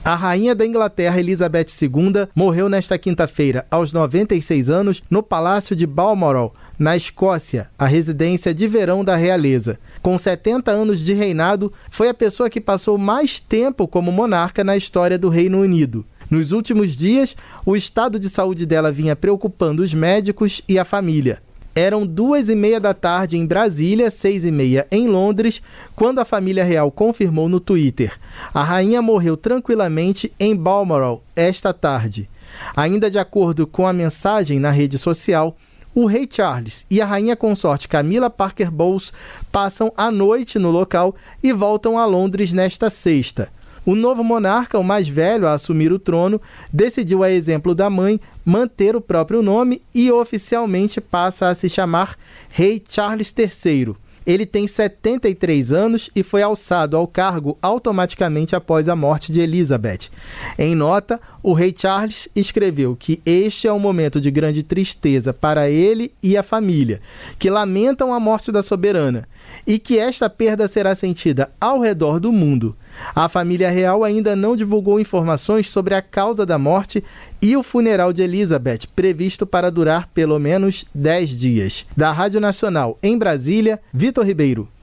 A rainha da Inglaterra, Elizabeth II, morreu nesta quinta-feira, aos 96 anos, no Palácio de Balmoral, na Escócia, a residência de verão da realeza. Com 70 anos de reinado, foi a pessoa que passou mais tempo como monarca na história do Reino Unido. Nos últimos dias, o estado de saúde dela vinha preocupando os médicos e a família. Eram 2h30 da tarde em Brasília, 6h30 em Londres, quando a família real confirmou no Twitter: a rainha morreu tranquilamente em Balmoral esta tarde. Ainda de acordo com a mensagem na rede social, o rei Charles e a rainha consorte Camilla Parker Bowles passam a noite no local e voltam a Londres nesta sexta. O novo monarca, o mais velho a assumir o trono, decidiu, a exemplo da mãe, manter o próprio nome e oficialmente passa a se chamar Rei Charles III. Ele tem 73 anos e foi alçado ao cargo automaticamente após a morte de Elizabeth. Em nota, o rei Charles escreveu que este é um momento de grande tristeza para ele e a família, que lamentam a morte da soberana, e que esta perda será sentida ao redor do mundo. A família real ainda não divulgou informações sobre a causa da morte e o funeral de Elizabeth, previsto para durar pelo menos 10 dias. Da Rádio Nacional em Brasília, Vitor Ribeiro.